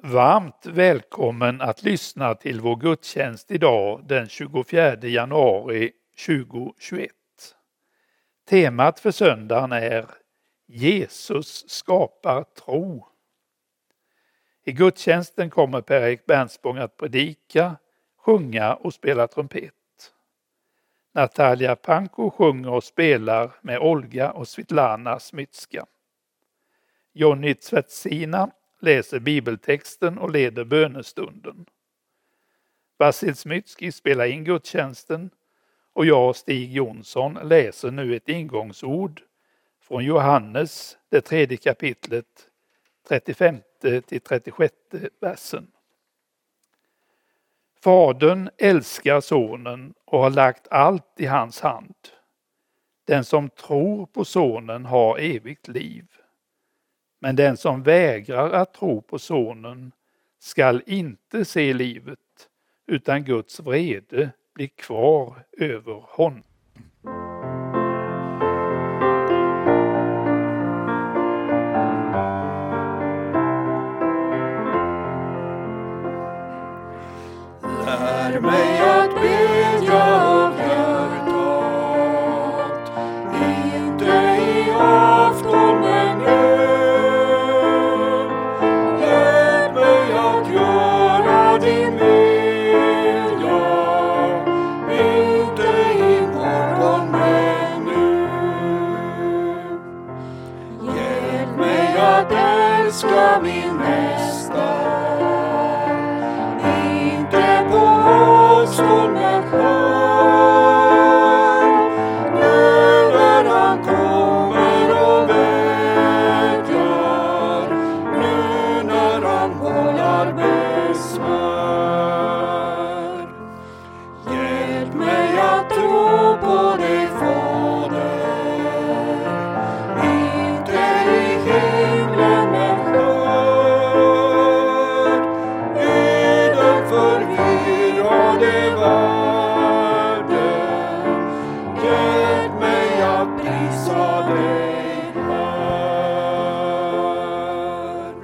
Varmt välkommen att lyssna till vår gudstjänst idag den 24 januari 2021. Temat för söndagen är Jesus skapar tro. I gudstjänsten kommer Per-Erik Bernspång att predika, sjunga och spela trumpet. Natalia Panko sjunger och spelar med Olga och Svitlana Smytska. Jonny Tsvetsina läser bibeltexten och leder bönestunden. Vasil Smytski spelar in gudstjänsten och jag, Stig Jonsson, läser nu ett ingångsord från Johannes, det 3:e kapitlet, 35-36 versen. Fadern älskar sonen och har lagt allt i hans hand. Den som tror på sonen har evigt liv. Men den som vägrar att tro på sonen skall inte se livet, utan Guds vrede blir kvar över honom. Lär mig att bedja av hjärtat, inte i afton men nu. Lär mig att göra din vilja, inte i morgon men nu. Hjälp mig att älska min nästa, avstånd men skär. Nu när han kommer och vädjar, nu när han vållar besvär. Hjälp mig att tro på dig, Fader, inte i himlen men skär. I den förvirrade världen, hjälp mig att prisa dig här.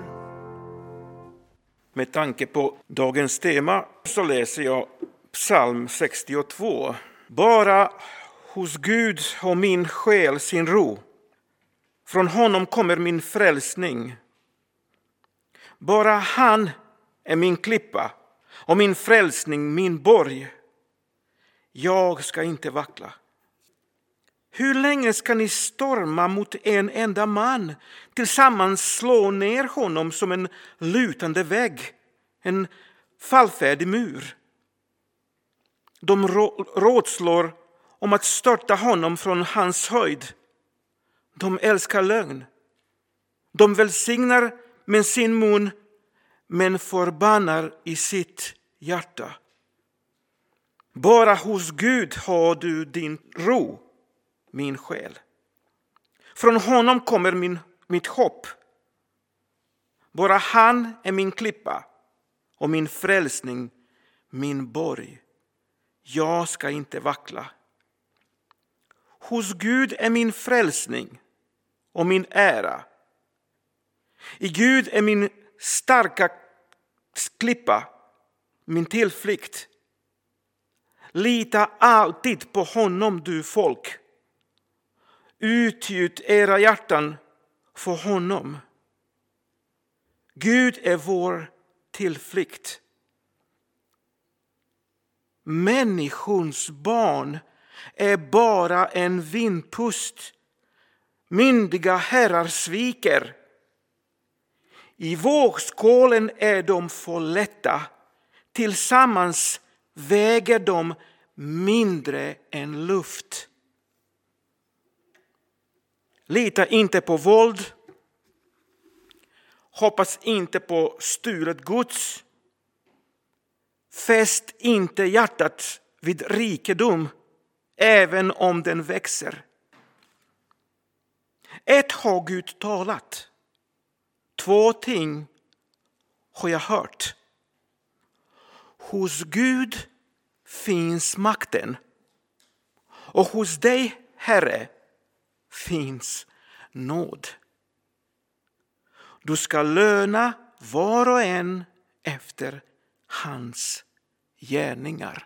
Med tanke på dagens tema så läser jag psalm 62. Bara hos Gud har min själ sin ro. Från honom kommer min frälsning. Bara han är min klippa och min frälsning min borg. Jag ska inte vackla. Hur länge ska ni storma mot en enda man? Tillsammans slå ner honom som en lutande vägg, en fallfärdig mur. De rådslår om att störta honom från hans höjd. De älskar lögn. De välsignar med sin mun, men förbannar i sitt hjärta. Bara hos Gud har du din ro, min själ. Från honom kommer mitt hopp. Bara han är min klippa och min frälsning, min borg. Jag ska inte vackla. Hos Gud är min frälsning och min ära. I Gud är min starka klippa, min tillflykt. Lita alltid på honom, du folk. Utgjut era hjärtan för honom. Gud är vår tillflykt. Människans barn är bara en vindpust. Myndiga herrar sviker. I vågskålen är de för lätta. Tillsammans väger de mindre än luft. Lita inte på våld. Hoppas inte på stulet gods. Fäst inte hjärtat vid rikedom, även om den växer. Ett har Gud talat. 2 ting har jag hört. Hos Gud finns makten. Och hos dig, Herre, finns nåd. Du ska löna var och en efter hans gärningar.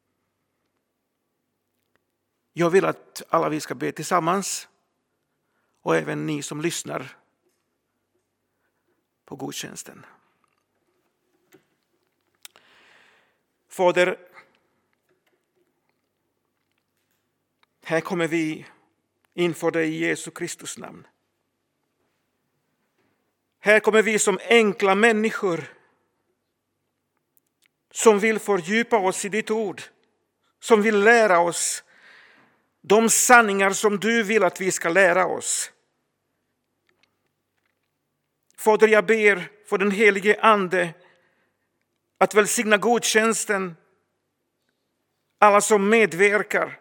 Jag vill att alla vi ska be tillsammans, och även ni som lyssnar på gudstjänsten. Fader, här kommer vi inför dig i Jesu Kristus namn. Här kommer vi som enkla människor som vill fördjupa oss i ditt ord, som vill lära oss de sanningar som du vill att vi ska lära oss. Fader, jag ber för den helige ande att välsigna gudstjänsten, alla som medverkar.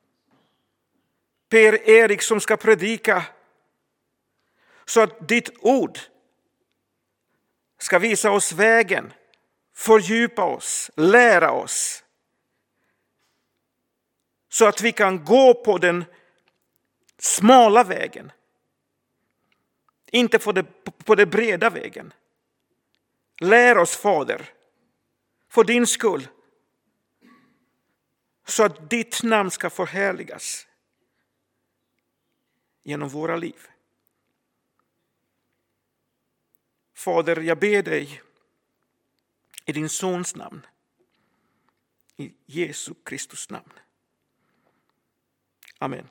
Per Erik som ska predika, så att ditt ord ska visa oss vägen, fördjupa oss, lära oss. Så att vi kan gå på den smala vägen. Inte på den breda vägen. Lär oss, Fader, för din skull. Så att ditt namn ska förhärligas genom våra liv. Fader, jag ber dig i din sons namn. I Jesu Kristus namn. Amen.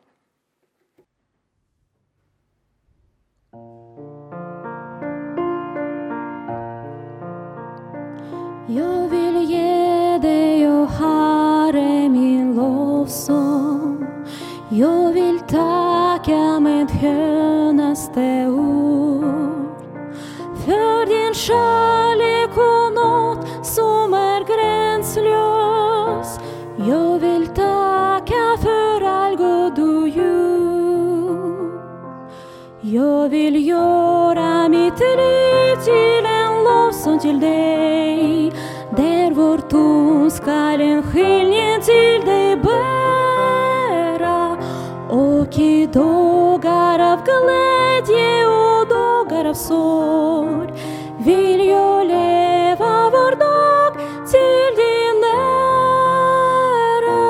Jag vill ge dig, o Herre, min lovsång. Jag vill tacka med skönaste ord för din kärlek och nåd som är gränslös. Jag vill tacka för all god du gjort. Jag vill göra mitt liv till en lovsång till dig, där vår ton skall en skiljen till dig bära. Och i dagar av glädje och dagar av sorg vill jag leva var dag till din ära.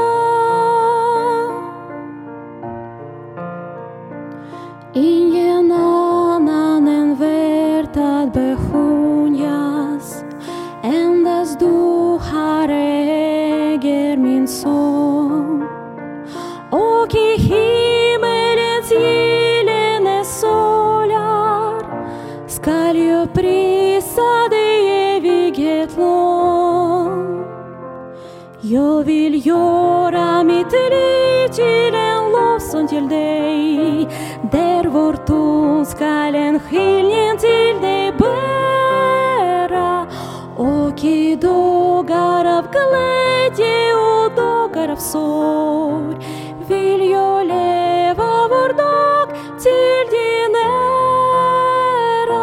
Ingen annan än värt att besjungas, endast du, Herre, äger min sång. Och i himmelens gyllene solar skall jag prisa dig evighet lång. Jag vill göra mitt liv till en lovsång till dig, där vår ton skall en skiljen till dig bära. Och i dagar av glädje och dagar av sorg vill jag leva var dag till din ära.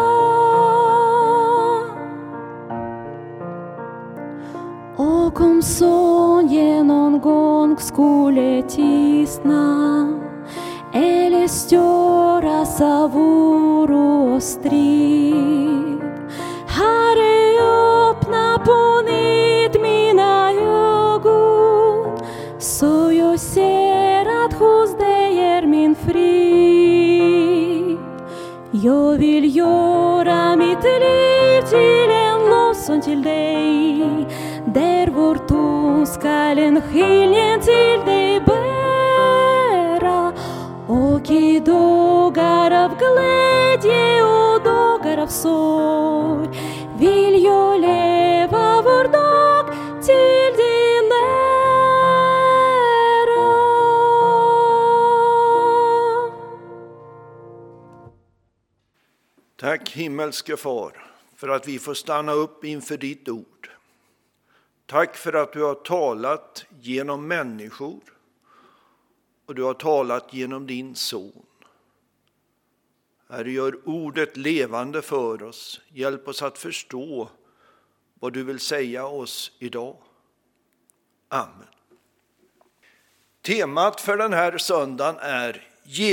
Och om sången någon gång skulle tystna eller störas av oro och strid, Herre, öppna på nytt mina ögon, så jag ser att hos dig är min frid. Jag vill göra mitt liv till en lovsång till dig, där vår ton skall en skiljen till dig bära. Och i dagar av glädje och dagar av sorg vill jag leva var dag till din ära. Tack himmelske Far för att vi får stanna upp inför ditt ord. Tack för att du har talat genom människor och du har talat genom din son. Herre, gör ordet levande för oss. Hjälp oss att förstå vad du vill säga oss idag. Amen. Temat för den här söndagen är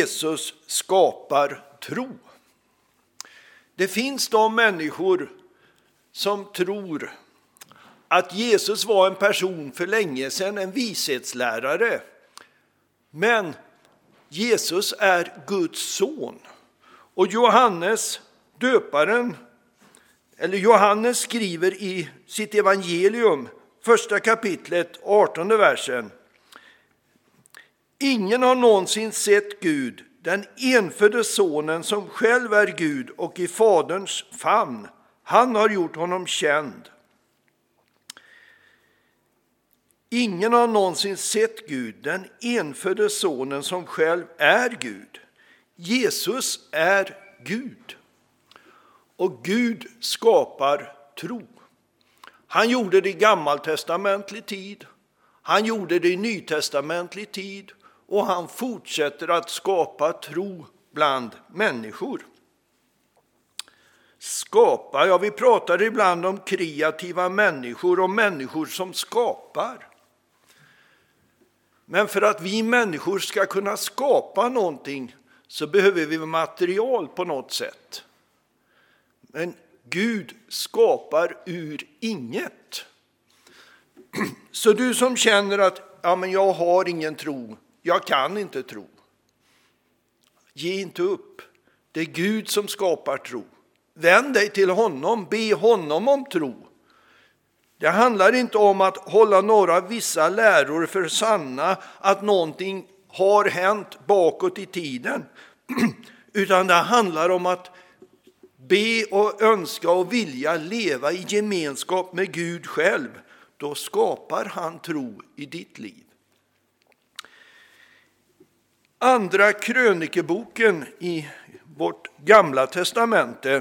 Jesus skapar tro. Det finns de människor som tror att Jesus var en person för länge sedan, en vishetslärare. Men Jesus är Guds son. Och Johannes döparen, eller Johannes skriver i sitt evangelium, 1 kapitlet, 18 versen. Ingen har någonsin sett Gud, den enfödde sonen som själv är Gud och i faderns famn. Han har gjort honom känd. Ingen har någonsin sett Gud, den enfödde sonen som själv är Gud. Jesus är Gud. Och Gud skapar tro. Han gjorde det i gammaltestamentlig tid. Han gjorde det i nytestamentlig tid. Och han fortsätter att skapa tro bland människor. Skapa, ja, vi pratar ibland om kreativa människor och människor som skapar. Men för att vi människor ska kunna skapa någonting så behöver vi material på något sätt. Men Gud skapar ur inget. Så du som känner att men jag har ingen tro, jag kan inte tro. Ge inte upp. Det är Gud som skapar tro. Vänd dig till honom, be honom om tro. Det handlar inte om att hålla några vissa läror för sanna, att någonting har hänt bakåt i tiden. Utan det handlar om att be och önska och vilja leva i gemenskap med Gud själv. Då skapar han tro i ditt liv. Andra krönikeboken i vårt gamla testamente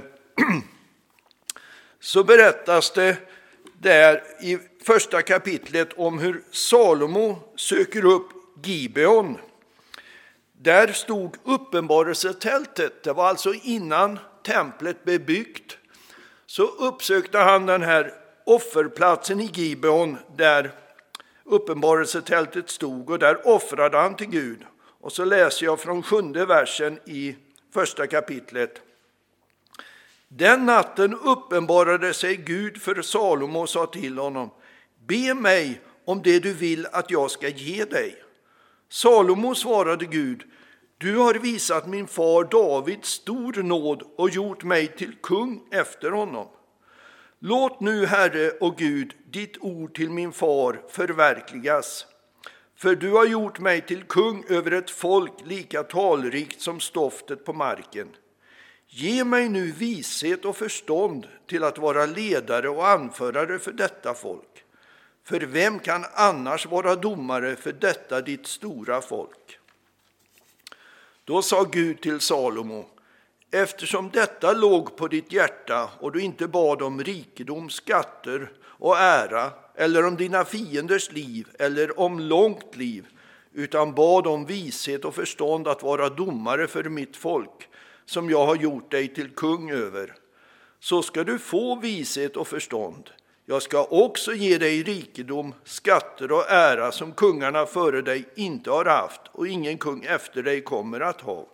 så berättas det där i 1 kapitlet om hur Salomo söker upp Gibeon. Där stod uppenbarelsetältet. Det var alltså innan templet blev byggt. Så uppsökte han den här offerplatsen i Gibeon där uppenbarelsetältet stod, och där offrade han till Gud. Och så läser jag från 7:e versen i 1 kapitlet. Den natten uppenbarade sig Gud för Salomo och sa till honom: be mig om det du vill att jag ska ge dig. Salomo svarade Gud: du har visat min far David stor nåd och gjort mig till kung efter honom. Låt nu, Herre och Gud, ditt ord till min far förverkligas. För du har gjort mig till kung över ett folk lika talrikt som stoftet på marken. Ge mig nu vishet och förstånd till att vara ledare och anförare för detta folk. För vem kan annars vara domare för detta ditt stora folk? Då sa Gud till Salomo: eftersom detta låg på ditt hjärta och du inte bad om rikedom, skatter och ära, eller om dina fienders liv, eller om långt liv, utan bad om vishet och förstånd att vara domare för mitt folk, som jag har gjort dig till kung över, så ska du få vishet och förstånd. Jag ska också ge dig rikedom, skatter och ära som kungarna före dig inte har haft och ingen kung efter dig kommer att ha.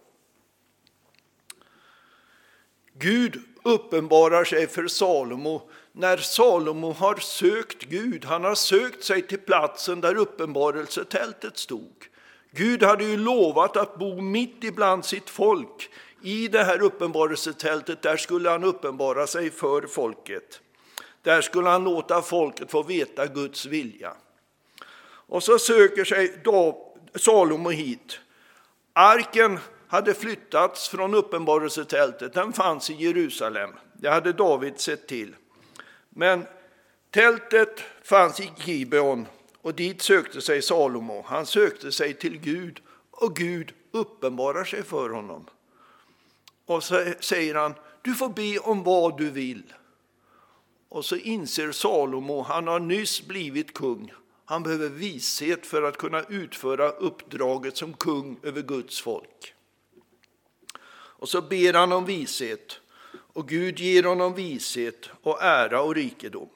Gud uppenbarar sig för Salomo när Salomo har sökt Gud. Han har sökt sig till platsen där uppenbarelsetältet stod. Gud hade ju lovat att bo mitt ibland sitt folk. I det här uppenbarelsetältet, där skulle han uppenbara sig för folket. Där skulle han låta folket få veta Guds vilja. Och så söker sig Salomo hit. Arken hade flyttats från uppenbarelsetältet. Den fanns i Jerusalem. Det hade David sett till. Men tältet fanns i Gibeon och dit sökte sig Salomo. Han sökte sig till Gud och Gud uppenbarar sig för honom. Och så säger han: du får be om vad du vill. Och så inser Salomo, han har nyss blivit kung. Han behöver vishet för att kunna utföra uppdraget som kung över Guds folk. Och så ber han om vishet. Och Gud ger honom vishet och ära och rikedom.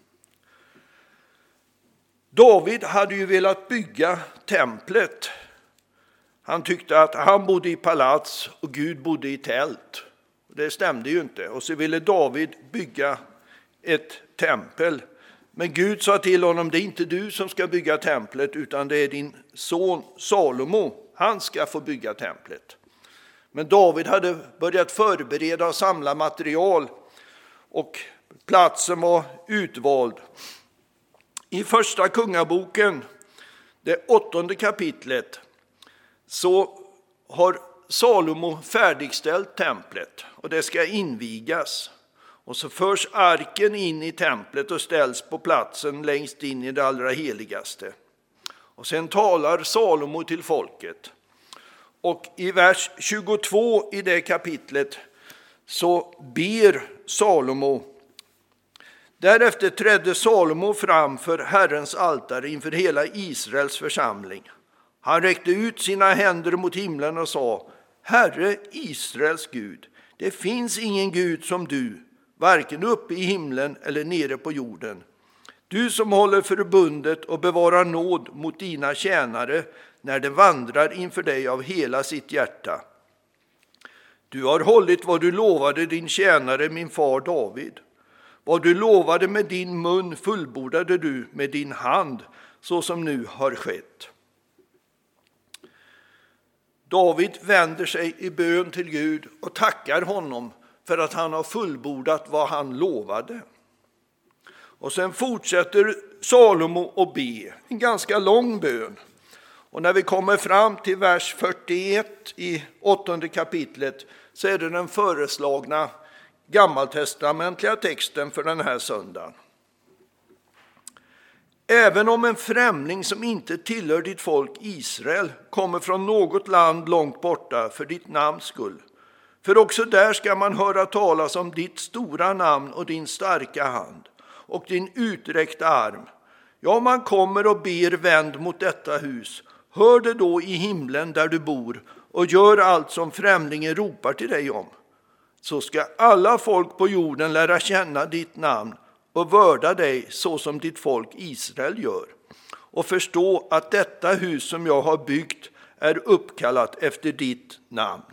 David hade ju velat bygga templet. Han tyckte att han bodde i palats och Gud bodde i tält. Det stämde ju inte. Och så ville David bygga ett tempel. Men Gud sa till honom, det är inte du som ska bygga templet utan det är din son Salomo. Han ska få bygga templet. Men David hade börjat förbereda och samla material och platsen var utvald. I första kungaboken, det 8:e kapitlet, så har Salomo färdigställt templet och det ska invigas. Och så förs arken in i templet och ställs på platsen längst in i det allra heligaste. Och sen talar Salomo till folket. Och i vers 22 i det kapitlet så ber Salomo. Därefter trädde Salomo fram för Herrens altare inför hela Israels församling. Han räckte ut sina händer mot himlen och sa, Herre Israels Gud, det finns ingen Gud som du, varken uppe i himlen eller nere på jorden. Du som håller förbundet och bevarar nåd mot dina tjänare när de vandrar inför dig av hela sitt hjärta. Du har hållit vad du lovade din tjänare min far David. Vad du lovade med din mun fullbordade du med din hand, så som nu har skett. David vänder sig i bön till Gud och tackar honom för att han har fullbordat vad han lovade. Och sen fortsätter Salomo att be, en ganska lång bön. Och när vi kommer fram till vers 41 i 8:e kapitlet så är det den föreslagna gammaltestamentliga texten för den här söndagen. Även om en främling som inte tillhör ditt folk Israel kommer från något land långt borta för ditt namns skull, för också där ska man höra talas om ditt stora namn och din starka hand och din uträckta arm. Ja, man kommer och ber vänd mot detta hus. Hör det då i himlen där du bor och gör allt som främlingen ropar till dig om. Så ska alla folk på jorden lära känna ditt namn och vörda dig så som ditt folk Israel gör. Och förstå att detta hus som jag har byggt är uppkallat efter ditt namn.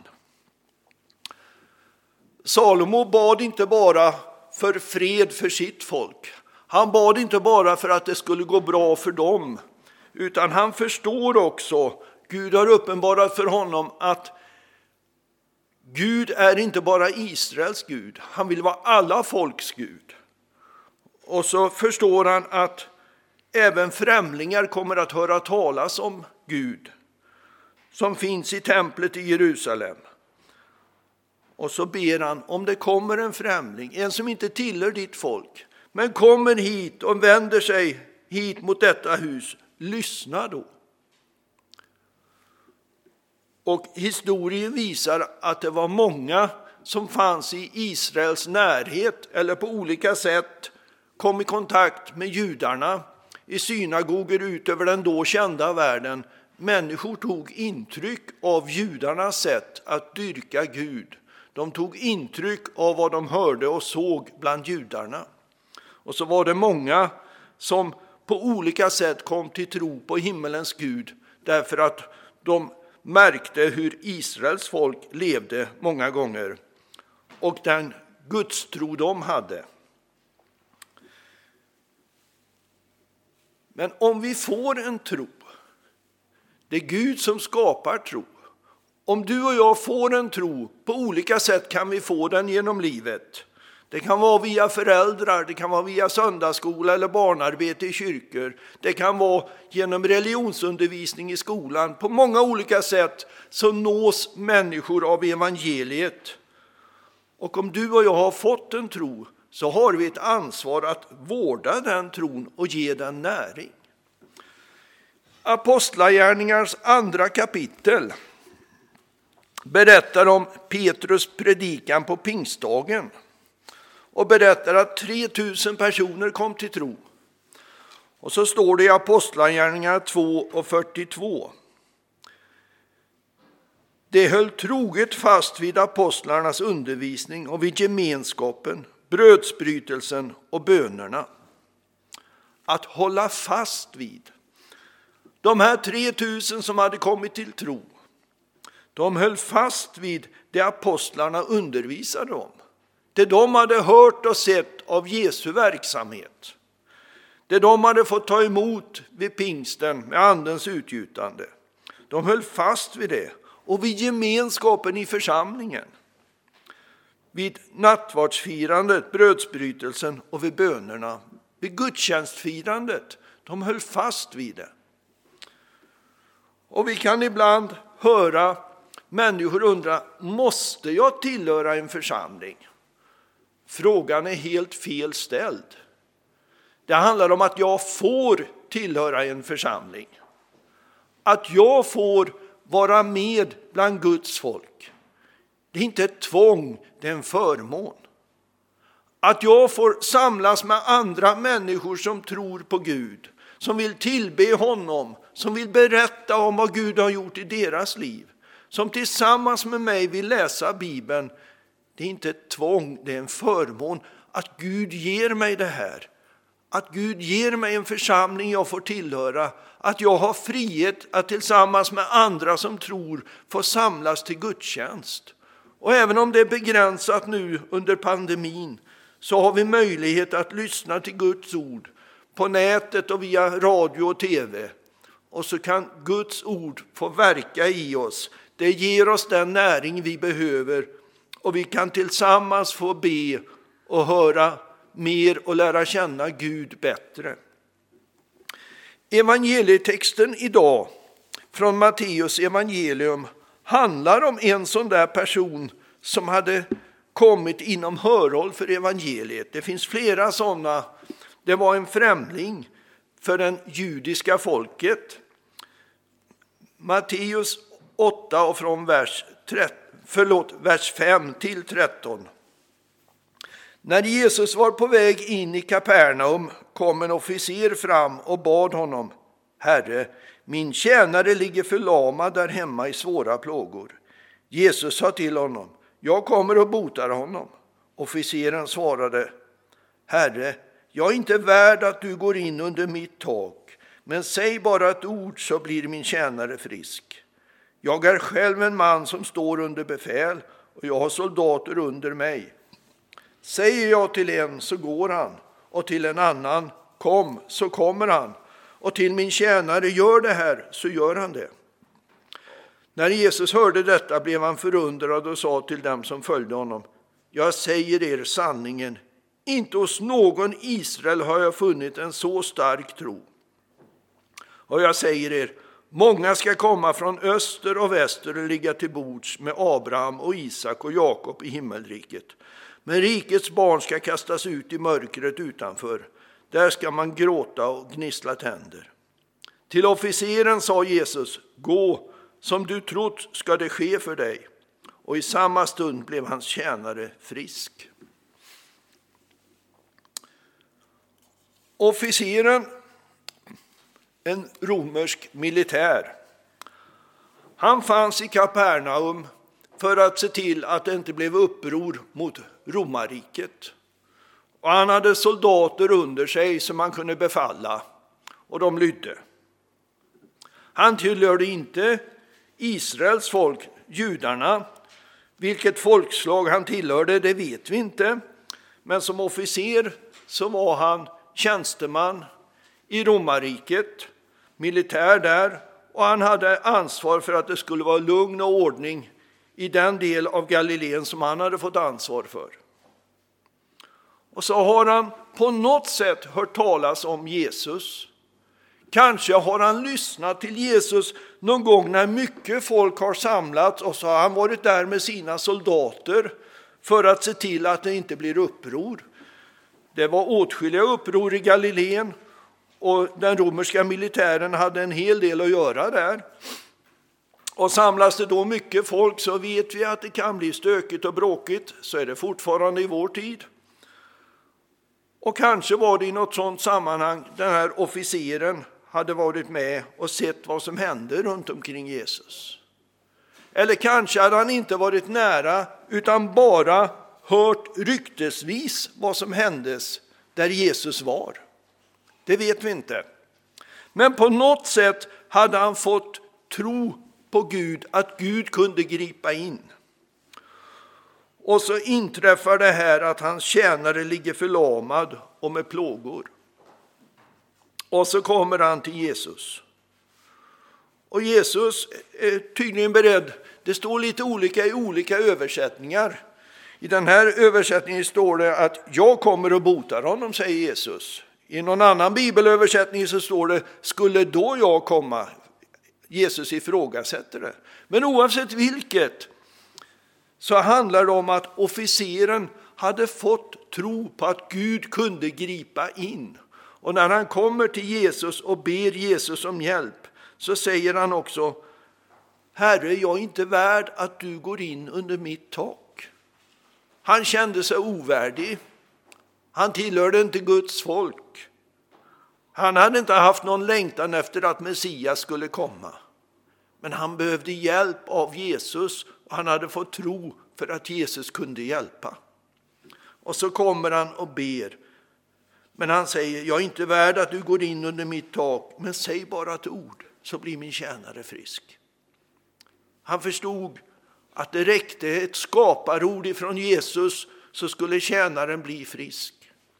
Salomo bad inte bara för fred för sitt folk. Han bad inte bara för att det skulle gå bra för dem. Utan han förstår också, Gud har uppenbarat för honom att Gud är inte bara Israels Gud. Han vill vara alla folks Gud. Och så förstår han att även främlingar kommer att höra talas om Gud som finns i templet i Jerusalem. Och så ber han, om det kommer en främling, en som inte tillhör ditt folk, men kommer hit och vänder sig hit mot detta hus, lyssna då. Och historien visar att det var många som fanns i Israels närhet eller på olika sätt kom i kontakt med judarna i synagoger ut över den då kända världen. Människor tog intryck av judarnas sätt att dyrka Gud. De tog intryck av vad de hörde och såg bland judarna. Och så var det många som på olika sätt kom till tro på himmelens Gud därför att de märkte hur Israels folk levde många gånger och den gudstro de hade. Men om vi får en tro, det är Gud som skapar tro. Om du och jag får en tro, på olika sätt kan vi få den genom livet. Det kan vara via föräldrar, det kan vara via söndagsskola eller barnarbete i kyrkor. Det kan vara genom religionsundervisning i skolan. På många olika sätt så nås människor av evangeliet. Och om du och jag har fått en tro så har vi ett ansvar att vårda den tron och ge den näring. Apostlagärningarnas 2 kapitel berättar om Petrus predikan på pingstdagen. Och berättar att 3000 personer kom till tro. Och så står det i Apostlagärningarna 2:42. Det höll troget fast vid apostlarnas undervisning och vid gemenskapen, brödsbrytelsen och bönerna. Att hålla fast vid. De här 3000 som hade kommit till tro, de höll fast vid det apostlarna undervisade om. Det de hade hört och sett av Jesu verksamhet. Det de hade fått ta emot vid pingsten med andens utgjutande. De höll fast vid det. Och vid gemenskapen i församlingen. Vid nattvardsfirandet, brödsbrytelsen och vid bönerna. Vid gudstjänstfirandet. De höll fast vid det. Och vi kan ibland höra människor undra, måste jag tillhöra en församling? Frågan är helt fel ställd. Det handlar om att jag får tillhöra en församling. Att jag får vara med bland Guds folk. Det är inte ett tvång, det är en förmån. Att jag får samlas med andra människor som tror på Gud. Som vill tillbe honom. Som vill berätta om vad Gud har gjort i deras liv. Som tillsammans med mig vill läsa Bibeln. Det är inte ett tvång, det är en förmån. Att Gud ger mig det här. Att Gud ger mig en församling jag får tillhöra. Att jag har frihet att tillsammans med andra som tror få samlas till gudstjänst. Och även om det är begränsat nu under pandemin så har vi möjlighet att lyssna till Guds ord på nätet och via radio och tv. Och så kan Guds ord få verka i oss. Det ger oss den näring vi behöver och vi kan tillsammans få be och höra mer och lära känna Gud bättre. Evangelietexten idag från Matteus evangelium handlar om en sån där person som hade kommit inom hörhåll för evangeliet. Det finns flera sådana. Det var en främling för det judiska folket. Matteus 8 och från vers 5 till 13. När Jesus var på väg in i Kapernaum kom en officer fram och bad honom: Herre, min tjänare ligger förlamad där hemma i svåra plågor. Jesus sa till honom: Jag kommer och botar honom. Officeren svarade: Herre, jag är inte värd att du går in under mitt tak, men säg bara ett ord så blir min tjänare frisk. Jag är själv en man som står under befäl och jag har soldater under mig. Säger jag till en så går han, och till en annan kom så kommer han, och till min tjänare gör det här så gör han det. När Jesus hörde detta blev han förundrad och sa till dem som följde honom: Jag säger er sanningen, inte hos någon Israel har jag funnit en så stark tro. Och jag säger er, många ska komma från öster och väster och ligga till bords med Abraham och Isak och Jakob i himmelriket. Men rikets barn ska kastas ut i mörkret utanför. Där ska man gråta och gnissla tänder. Till officeren sa Jesus: Gå, som du trott ska det ske för dig. Och i samma stund blev hans tjänare frisk. Officeren, en romersk militär, han fanns i Kapernaum för att se till att det inte blev uppror mot romarriket. Och han hade soldater under sig som han kunde befalla, och de lydde. Han tillhörde inte Israels folk, judarna. Vilket folkslag han tillhörde, det vet vi inte. Men som officer så var han tjänsteman i romarriket, militär där. Och han hade ansvar för att det skulle vara lugn och ordning i den del av Galileen som han hade fått ansvar för. Och så har han på något sätt hört talas om Jesus. Kanske har han lyssnat till Jesus någon gång när mycket folk har samlats, och så har han varit där med sina soldater för att se till att det inte blir uppror. Det var åtskilliga uppror i Galileen och den romerska militären hade en hel del att göra där. Och samlas det då mycket folk så vet vi att det kan bli stökigt och bråkigt. Så är det fortfarande i vår tid. Och kanske var det i något sådant sammanhang den här officeren hade varit med och sett vad som hände runt omkring Jesus. Eller kanske hade han inte varit nära utan bara hört ryktesvis vad som händes där Jesus var. Det vet vi inte. Men på något sätt hade han fått tro på Gud, att Gud kunde gripa in. Och så inträffar det här att hans tjänare ligger förlamad och med plågor. Och så kommer han till Jesus. Och Jesus är tydligen beredd. Det står lite olika i olika översättningar. I den här översättningen står det att jag kommer och botar honom, säger Jesus. I någon annan bibelöversättning så står det, skulle då jag komma? Jesus ifrågasätter det. Men oavsett vilket så handlar det om att officeren hade fått tro på att Gud kunde gripa in. Och när han kommer till Jesus och ber Jesus om hjälp så säger han också, Herre, jag är inte värd att du går in under mitt tak. Han kände sig ovärdig. Han tillhörde inte Guds folk. Han hade inte haft någon längtan efter att Messias skulle komma. Men han behövde hjälp av Jesus och han hade fått tro för att Jesus kunde hjälpa. Och så kommer han och ber. Men han säger, jag är inte värd att du går in under mitt tak, men säg bara ett ord så blir min tjänare frisk. Han förstod att det räckte ett skaparord ifrån Jesus så skulle tjänaren bli frisk.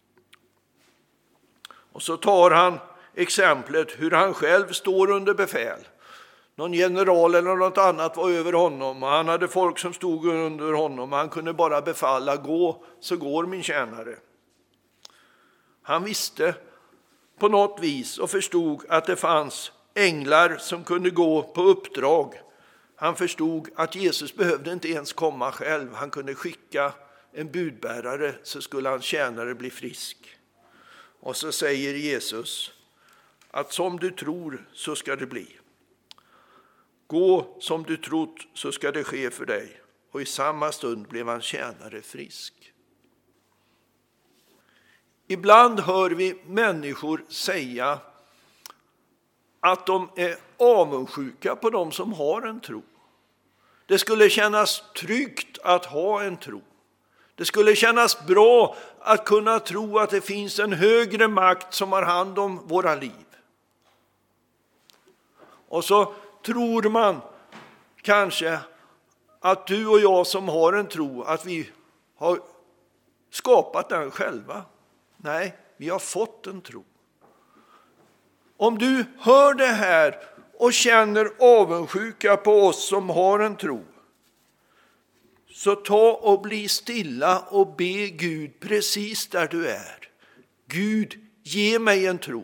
Och så tar han exemplet hur han själv står under befäl. Någon general eller något annat var över honom och han hade folk som stod under honom. Han kunde bara befalla, gå så går min tjänare. Han visste på något vis och förstod att det fanns änglar som kunde gå på uppdrag. Han förstod att Jesus behövde inte ens komma själv. Han kunde skicka en budbärare så skulle hans tjänare bli frisk. Och så säger Jesus att som du tror så ska det bli. Gå som du trott så ska det ske för dig. Och i samma stund blev hans tjänare frisk. Ibland hör vi människor säga att de är avundsjuka på de som har en tro. Det skulle kännas tryggt att ha en tro. Det skulle kännas bra att kunna tro att det finns en högre makt som har hand om våra liv. Och så tror man kanske att du och jag som har en tro, att vi har skapat den själva. Nej, vi har fått en tro. Om du hör det här och känner avundsjuka på oss som har en tro, så ta och bli stilla och be Gud precis där du är. Gud, ge mig en tro.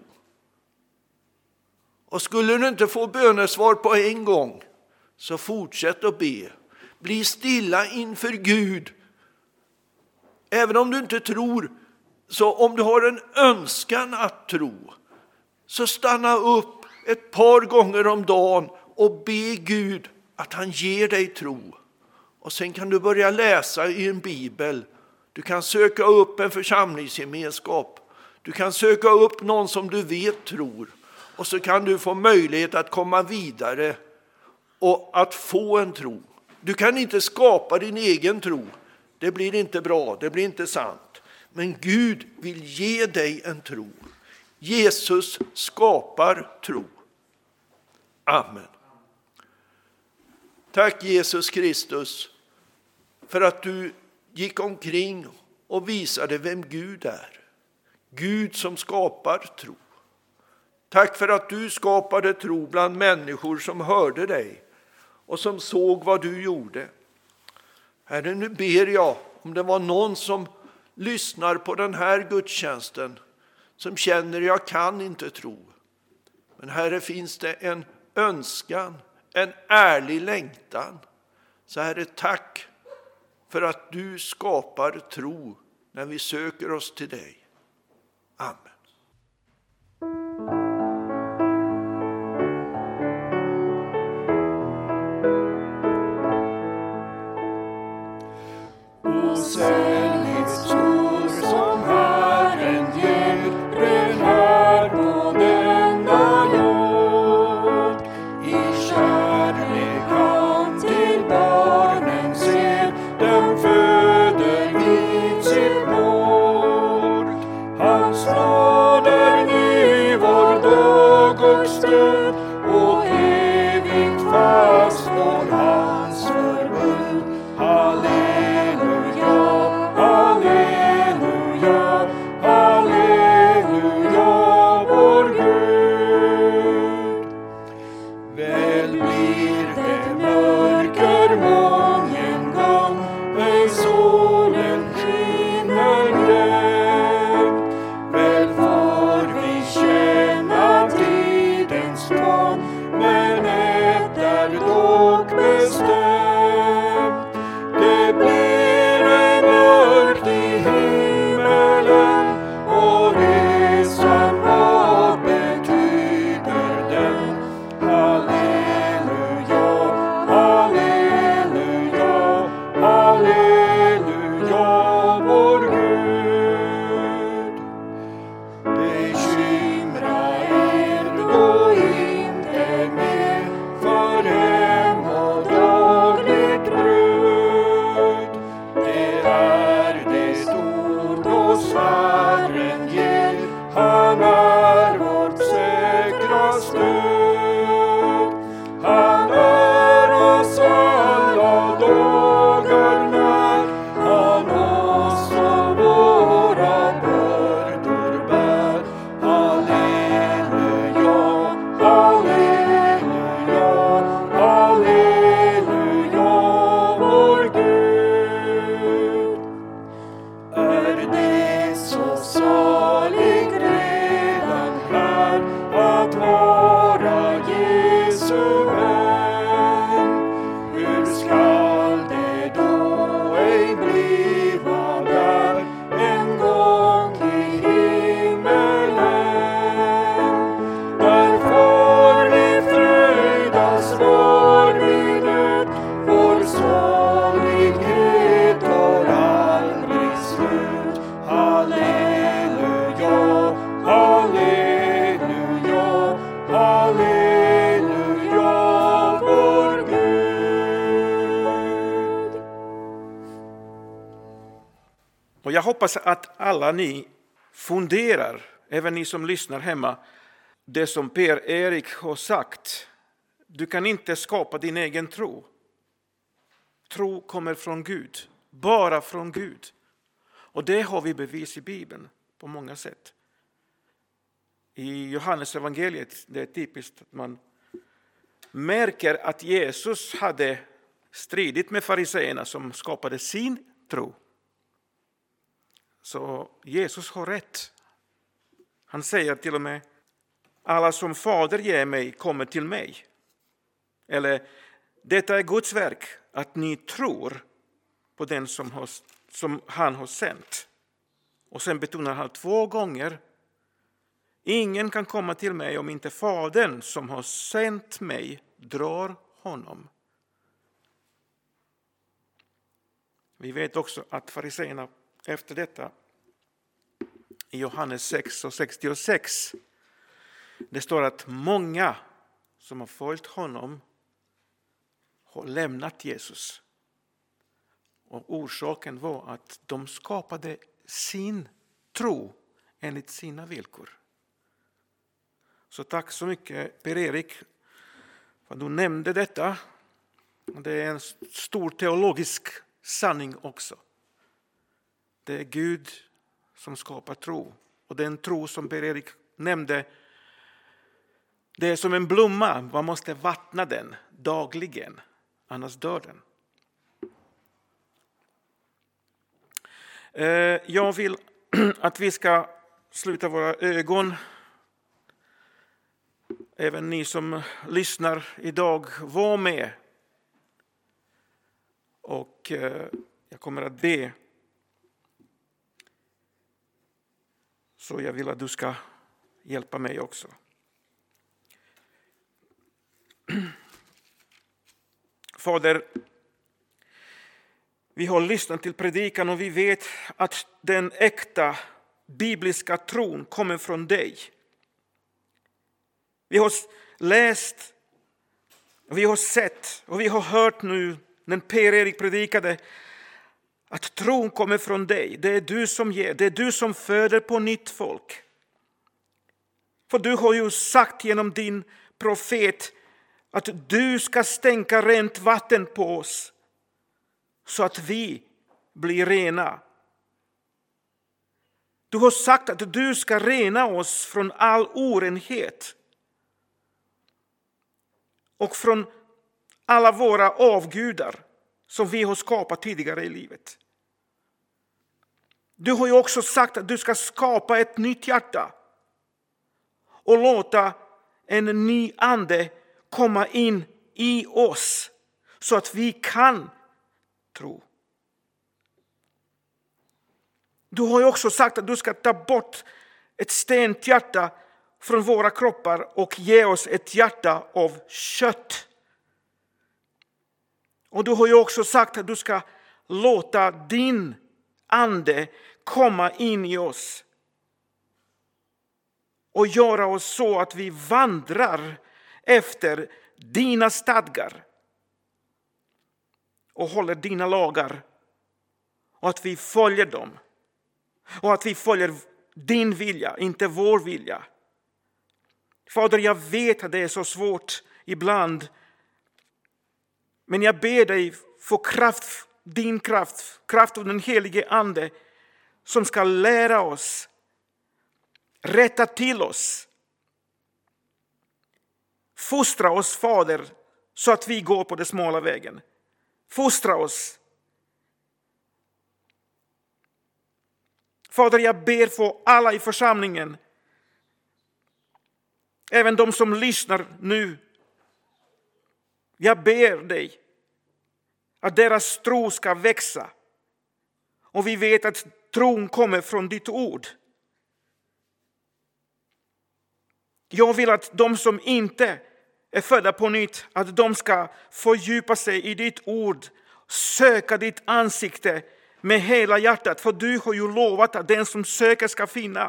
Och skulle du inte få bönesvar på en gång, så fortsätt att be. Bli stilla inför Gud. Även om du inte tror, så om du har en önskan att tro, så stanna upp ett par gånger om dagen och be Gud att han ger dig tro. Och sen kan du börja läsa i en bibel. Du kan söka upp en församlingsgemenskap. Du kan söka upp någon som du vet tror. Och så kan du få möjlighet att komma vidare och att få en tro. Du kan inte skapa din egen tro. Det blir inte bra, det blir inte sant. Men Gud vill ge dig en tro. Jesus skapar tro. Amen. Tack Jesus Kristus för att du gick omkring och visade vem Gud är. Gud som skapar tro. Tack för att du skapade tro bland människor som hörde dig och som såg vad du gjorde. Herre, nu ber jag om det var någon som lyssnar på den här gudstjänsten som känner jag kan inte tro. Men Herre, finns det en önskan, en ärlig längtan. Så Herre, tack för att du skapar tro när vi söker oss till dig. Amen. Osägligt stor som Herren ger, ren här på denna jord. I kärlek han till barnen ser, dem föder vid sitt bord. Hans Han är vårt säkra stöd. Han är oss alla dagar när. Han oss och våra bördor bär. Halleluja, halleluja, halleluja, vår Gud. Är det så saligt redan här att vara Jesu vän? Hur skall det då ej bliva där en gång i himmelen? Där får vi fröjdas var vi död, vår salighet har aldrig slut. Halleluja, halleluja, halleluja, vår Gud. Och jag hoppas att alla ni funderar, även ni som lyssnar hemma, det som Per-Erik har sagt. Du kan inte skapa din egen tro. Tro kommer från Gud, bara från Gud. Och det har vi bevis i Bibeln på många sätt. I Johannes evangeliet, det är typiskt att man märker att Jesus hade stridit med fariseerna som skapade sin tro. Så Jesus har rätt. Han säger till och med: alla som Fader ger mig kommer till mig. Eller: detta är Guds verk, att ni tror på den som han har sänt. Och sen betonar han 2 gånger: ingen kan komma till mig om inte Fadern som har sänt mig drar honom. Vi vet också att fariseerna efter detta, i Johannes 6 och 66, det står att många som har följt honom har lämnat Jesus. Och orsaken var att de skapade sin tro enligt sina villkor. Så tack så mycket, Per-Erik, för att du nämnde detta. Det är en stor teologisk sanning också. Det är Gud som skapar tro. Och den tro som Per-Erik nämnde, det är som en blomma. Man måste vattna den dagligen, annars dör den. Jag vill att vi ska sluta våra ögon. Även ni som lyssnar idag, var med. Och jag kommer att be. Så jag vill att du ska hjälpa mig också. Fader, vi har lyssnat till predikan och vi vet att den äkta bibliska tron kommer från dig. Vi har läst, vi har sett och vi har hört nu när Per-Erik predikade att tron kommer från dig. Det är du som ger, det är du som föder på nytt folk. För du har ju sagt genom din profet att du ska stänka rent vatten på oss så att vi blir rena. Du har sagt att du ska rena oss från all orenhet och från alla våra avgudar som vi har skapat tidigare i livet. Du har ju också sagt att du ska skapa ett nytt hjärta och låta en ny ande komma in i oss så att vi kan tro. Du har ju också sagt att du ska ta bort ett stent hjärta från våra kroppar och ge oss ett hjärta av kött. Och du har ju också sagt att du ska låta din ande komma in i oss och göra oss så att vi vandrar efter dina stadgar och håller dina lagar och att vi följer dem och att vi följer din vilja, inte vår vilja. Fader, jag vet att det är så svårt ibland. Men jag ber dig få kraft, din kraft av den helige ande som ska lära oss, rätta till oss. Fostra oss, Fader, så att vi går på den smala vägen. Fostra oss. Fader, jag ber för alla i församlingen, även de som lyssnar nu. Jag ber dig att deras tro ska växa. Och vi vet att tron kommer från ditt ord. Jag vill att de som inte är födda på nytt, att de ska fördjupa sig i ditt ord, söka ditt ansikte med hela hjärtat. För du har ju lovat att den som söker ska finna.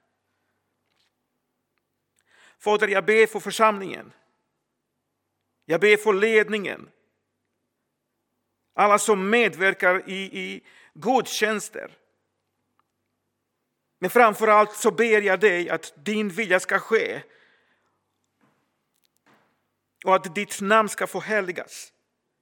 Fader, jag ber för församlingen. Jag ber för ledningen. Alla som medverkar i gudstjänster. Men framförallt så ber jag dig att din vilja ska ske. Och att ditt namn ska förhärligas.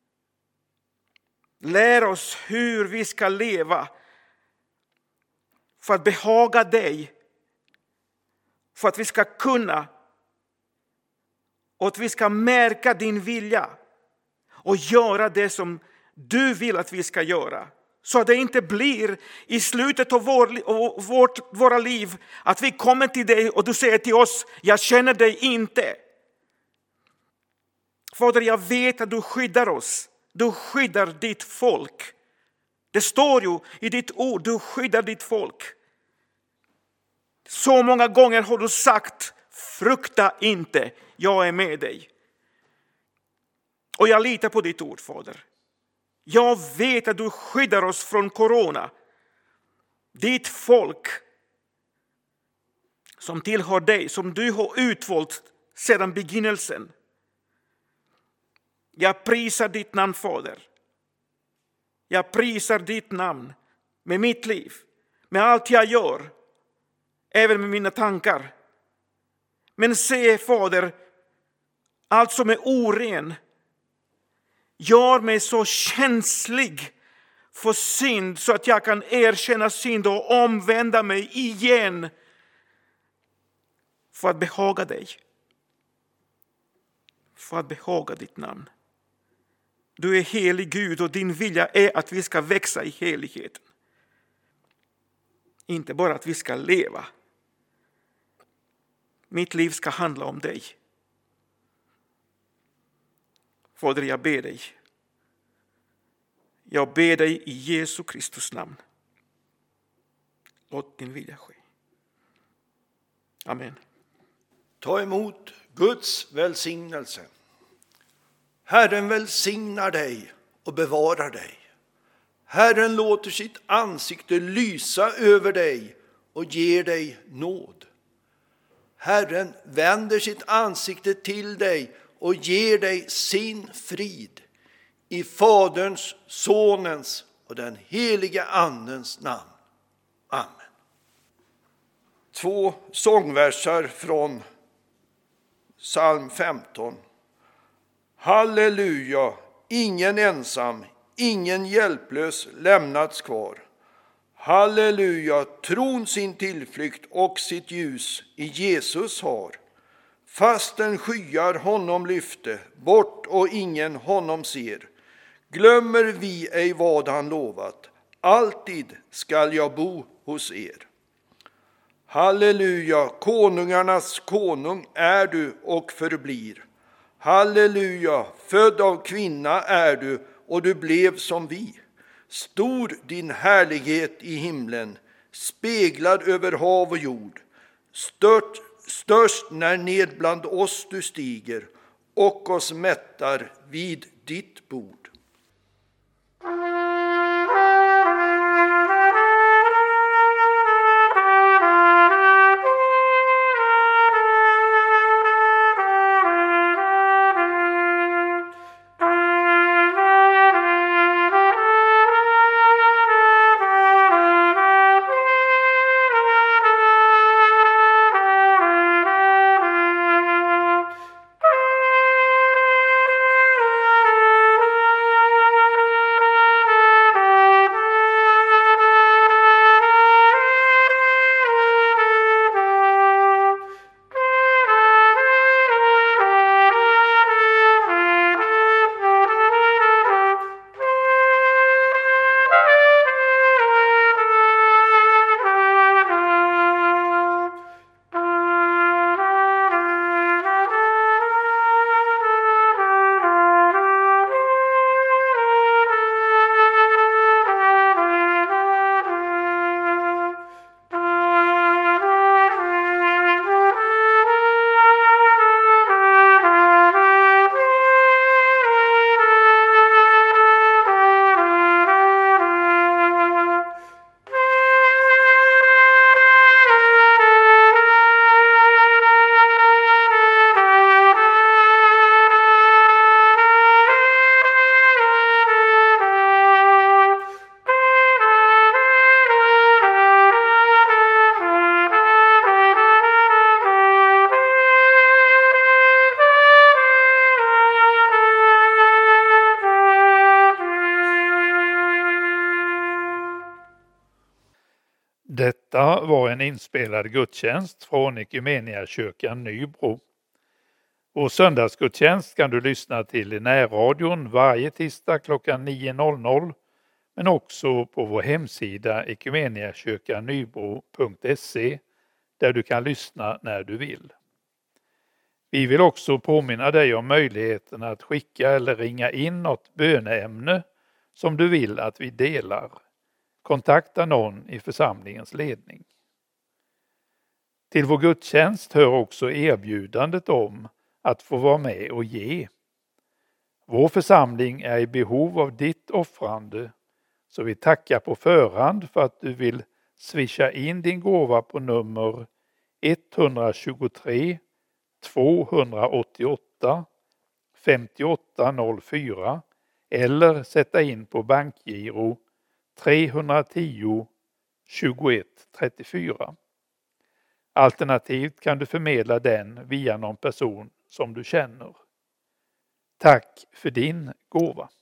Lär oss hur vi ska leva för att behaga dig. För att vi ska kunna och att vi ska märka din vilja och göra det som du vill att vi ska göra. Så att det inte blir i slutet av våra liv att vi kommer till dig och du säger till oss, jag känner dig inte. Fader, jag vet att du skyddar oss. Du skyddar ditt folk. Det står ju i ditt ord, du skyddar ditt folk. Så många gånger har du sagt, frukta inte, jag är med dig. Och jag litar på ditt ord, Fader. Jag vet att du skyddar oss från corona. Ditt folk som tillhör dig, som du har utvalt sedan begynnelsen. Jag prisar ditt namn, Fader. Jag prisar ditt namn med mitt liv, med allt jag gör, även med mina tankar. Men se, Fader, allt som är oren gör mig så känslig för synd så att jag kan erkänna synd och omvända mig igen för att behaga dig. För att behaga ditt namn. Du är helig Gud och din vilja är att vi ska växa i heligheten. Inte bara att vi ska leva. Mitt liv ska handla om dig. Fader, jag ber dig. Jag ber dig i Jesu Kristus namn. Låt din vilja ske. Amen. Ta emot Guds välsignelse. Herren välsignar dig och bevarar dig. Herren låter sitt ansikte lysa över dig och ger dig nåd. Herren vänder sitt ansikte till dig och ger dig sin frid. I Faderns, Sonens och den helige Andens namn. Amen. 2 sångversar från psalm 15. Halleluja, ingen ensam, ingen hjälplös lämnats kvar. Halleluja, tron sin tillflykt och sitt ljus i Jesus har. Fastän skyar honom lyfte, bort och ingen honom ser. Glömmer vi ej vad han lovat, alltid skall jag bo hos er. Halleluja, konungarnas konung är du och förblir. Halleluja, född av kvinna är du och du blev som vi. Stor din härlighet i himlen, speglad över hav och jord. Störst när ned bland oss du stiger och oss mättar vid ditt bord. Detta var en inspelad gudstjänst från Equmeniakyrkan Nybro. Vår söndagsgudstjänst kan du lyssna till i närradion varje tisdag klockan 9.00 men också på vår hemsida equmeniakyrkanybro.se där du kan lyssna när du vill. Vi vill också påminna dig om möjligheten att skicka eller ringa in något böneämne som du vill att vi delar. Kontakta någon i församlingens ledning. Till vår gudstjänst hör också erbjudandet om att få vara med och ge. Vår församling är i behov av ditt offrande, så vi tackar på förhand för att du vill swisha in din gåva på nummer 123 288 5804 eller sätta in på bankgiro 310 21 34. Alternativt kan du förmedla den via någon person som du känner. Tack för din gåva.